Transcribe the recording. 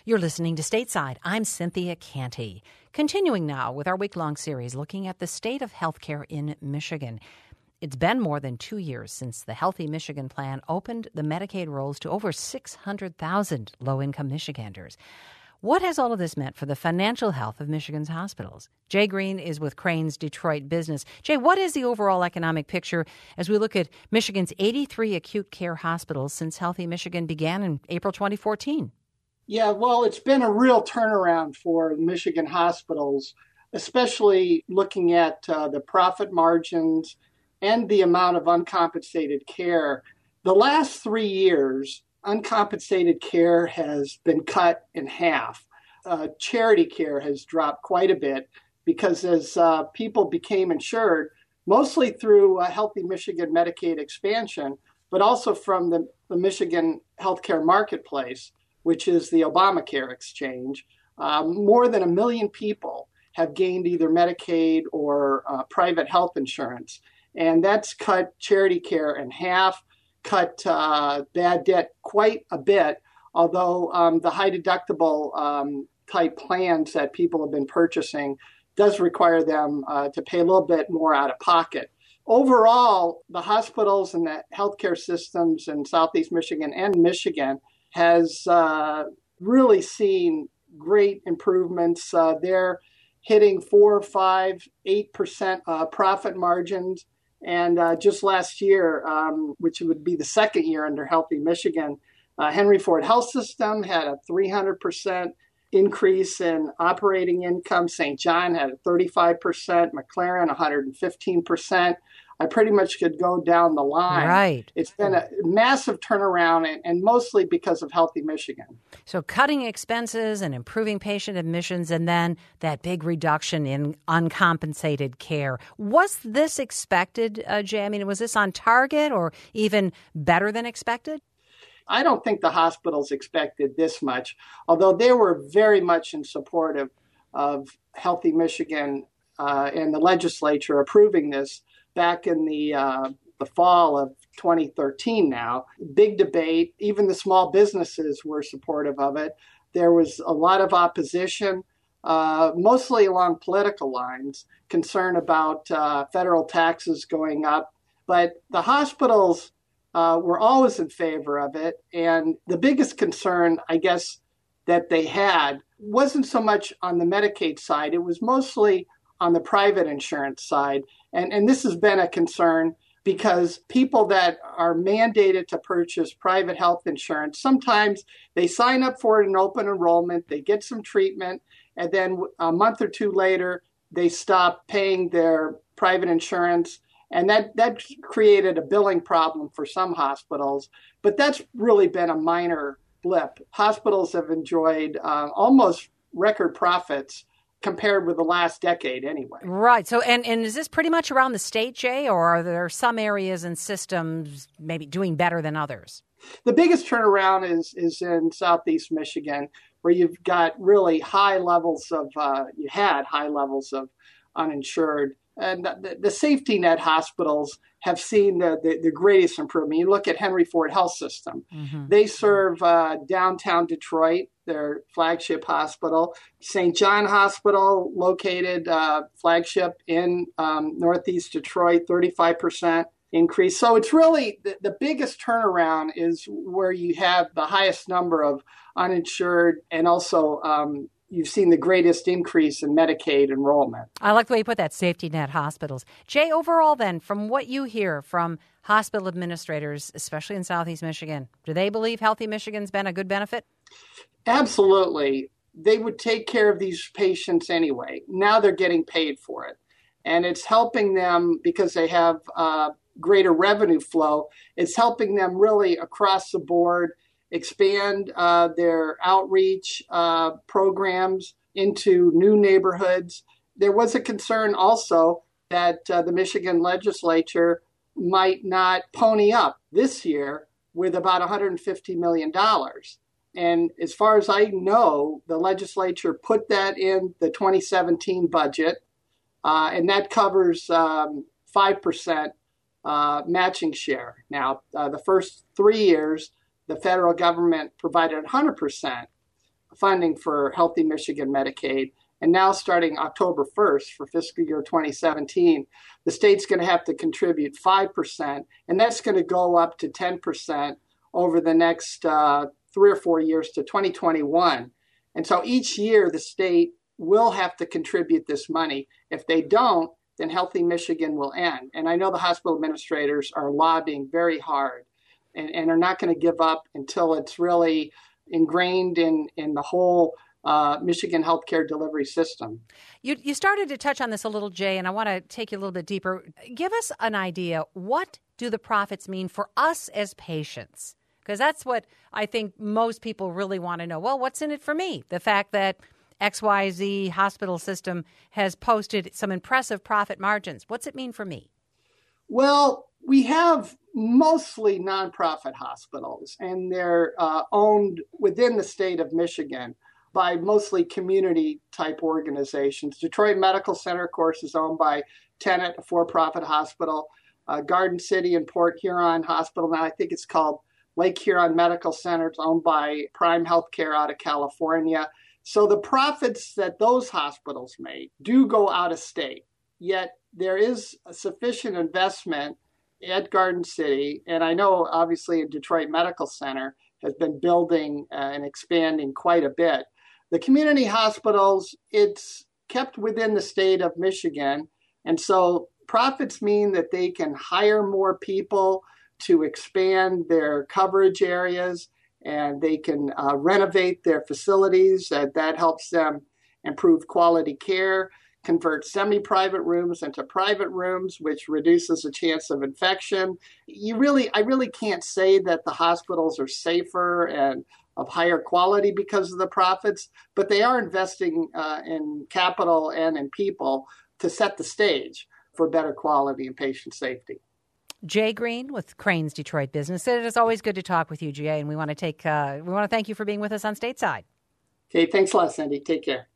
You're listening to Stateside. I'm Cynthia Canty. Continuing now with our week-long series looking at the state of healthcare in Michigan. It's been more than 2 years since the Healthy Michigan Plan opened the Medicaid rolls to over 600,000 low-income Michiganders. What has all of this meant for the financial health of Michigan's hospitals? Jay Green is with Crane's Detroit Business. Jay, what is the overall economic picture as we look at Michigan's 83 acute care hospitals since Healthy Michigan began in April 2014? Yeah, well, it's been a real turnaround for Michigan hospitals, especially looking at the profit margins and the amount of uncompensated care. The last 3 years, uncompensated care has been cut in half. Charity care has dropped quite a bit because as people became insured, mostly through Healthy Michigan Medicaid expansion, but also from the Michigan healthcare marketplace, which is the Obamacare exchange, more than 1 million people have gained either Medicaid or private health insurance. And that's cut charity care in half, cut bad debt quite a bit, although the high deductible type plans that people have been purchasing does require them to pay a little bit more out of pocket. Overall, the hospitals and the healthcare systems in Southeast Michigan and Michigan has really seen great improvements. They're hitting 4, 5, 8% profit margins. And just last year, which would be the second year under Healthy Michigan, Henry Ford Health System had a 300% increase in operating income. St. John had a 35%, McLaren 115%. I pretty much could go down the line. Right. It's been a massive turnaround, and mostly because of Healthy Michigan. So cutting expenses and improving patient admissions, and then that big reduction in uncompensated care. Was this expected, Jay? I mean, was this on target or even better than expected? I don't think the hospitals expected this much, although they were very much in support of Healthy Michigan and the legislature approving this back in the fall of 2013 now. Big debate. Even the small businesses were supportive of it. There was a lot of opposition, mostly along political lines, concern about federal taxes going up. But the hospitals were always in favor of it. And the biggest concern, I guess, that they had wasn't so much on the Medicaid side. It was mostly on the private insurance side. And this has been a concern because people that are mandated to purchase private health insurance, sometimes they sign up for it in open enrollment, they get some treatment, and then a month or two later, they stop paying their private insurance. And that created a billing problem for some hospitals. But that's really been a minor blip. Hospitals have enjoyed almost record profits compared with the last decade anyway. Right. So, and is this pretty much around the state, Jay, or are there some areas and systems maybe doing better than others? The biggest turnaround is in Southeast Michigan, where you've got really high levels of, uninsured. And the safety net hospitals have seen the greatest improvement. You look at Henry Ford Health System. Mm-hmm. They serve downtown Detroit, their flagship hospital. St. John Hospital, located flagship in Northeast Detroit, 35% increase. So it's really the biggest turnaround is where you have the highest number of uninsured and also you've seen the greatest increase in Medicaid enrollment. I like the way you put that, safety net hospitals. Jay, overall then, from what you hear from hospital administrators, especially in Southeast Michigan, do they believe Healthy Michigan's been a good benefit? Absolutely. They would take care of these patients anyway. Now they're getting paid for it. And it's helping them because they have greater revenue flow. It's helping them really across the board expand their outreach programs into new neighborhoods. There was a concern also that the Michigan legislature might not pony up this year with about $150 million. And as far as I know, the legislature put that in the 2017 budget, and that covers 5% matching share. Now, the first 3 years, the federal government provided 100%. funding for Healthy Michigan Medicaid. And now starting October 1st for fiscal year 2017, the state's going to have to contribute 5%, and that's going to go up to 10% over the next 3 or 4 years to 2021. And so each year the state will have to contribute this money. If they don't, then Healthy Michigan will end. And I know the hospital administrators are lobbying very hard and are not going to give up until it's really ingrained in the whole Michigan healthcare delivery system. You started to touch on this a little, Jay, and I want to take you a little bit deeper. Give us an idea. What do the profits mean for us as patients? Because that's what I think most people really want to know. Well, what's in it for me? The fact that XYZ hospital system has posted some impressive profit margins. What's it mean for me? Well, we have mostly nonprofit hospitals, and they're owned within the state of Michigan by mostly community-type organizations. Detroit Medical Center, of course, is owned by Tenet, a for-profit hospital. Garden City and Port Huron Hospital, now I think it's called Lake Huron Medical Center, it's owned by Prime Healthcare out of California. So the profits that those hospitals make do go out of state, yet there is a sufficient investment at Garden City, and I know obviously Detroit Medical Center has been building and expanding quite a bit. The community hospitals, it's kept within the state of Michigan, and so profits mean that they can hire more people to expand their coverage areas, and they can renovate their facilities. That helps them improve quality care, convert semi-private rooms into private rooms, which reduces the chance of infection. I really can't say that the hospitals are safer and of higher quality because of the profits, but they are investing in capital and in people to set the stage for better quality and patient safety. Jay Green with Crane's Detroit Business. It is always good to talk with you, Jay, and we want to thank you for being with us on Stateside. Okay, thanks a lot, Cindy. Take care.